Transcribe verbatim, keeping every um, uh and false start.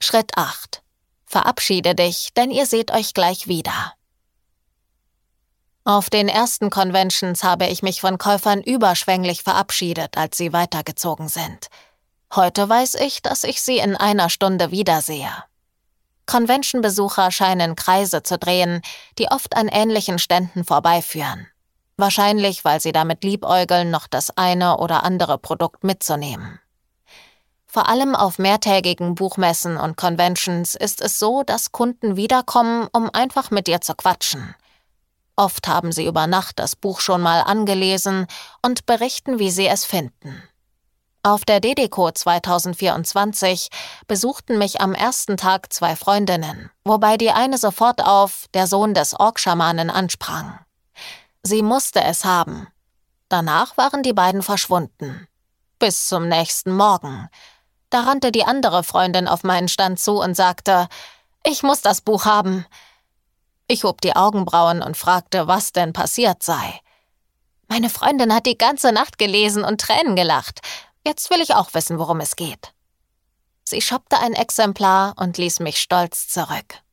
Schritt acht. Verabschiede dich, denn ihr seht euch gleich wieder. Auf den ersten Conventions habe ich mich von Käufern überschwänglich verabschiedet, als sie weitergezogen sind. Heute weiß ich, dass ich sie in einer Stunde wiedersehe. Convention-Besucher scheinen Kreise zu drehen, die oft an ähnlichen Ständen vorbeiführen. Wahrscheinlich, weil sie damit liebäugeln, noch das eine oder andere Produkt mitzunehmen. Vor allem auf mehrtägigen Buchmessen und Conventions ist es so, dass Kunden wiederkommen, um einfach mit dir zu quatschen. Oft haben sie über Nacht das Buch schon mal angelesen und berichten, wie sie es finden. Auf der DEDICO zwanzig vierundzwanzig besuchten mich am ersten Tag zwei Freundinnen, wobei die eine sofort auf der Sohn des Orkschamanen ansprang. Sie musste es haben. Danach waren die beiden verschwunden. Bis zum nächsten Morgen. Da rannte die andere Freundin auf meinen Stand zu und sagte, »Ich muss das Buch haben.« Ich hob die Augenbrauen und fragte, was denn passiert sei. »Meine Freundin hat die ganze Nacht gelesen und Tränen gelacht. Jetzt will ich auch wissen, worum es geht.« Sie shoppte ein Exemplar und ließ mich stolz zurück.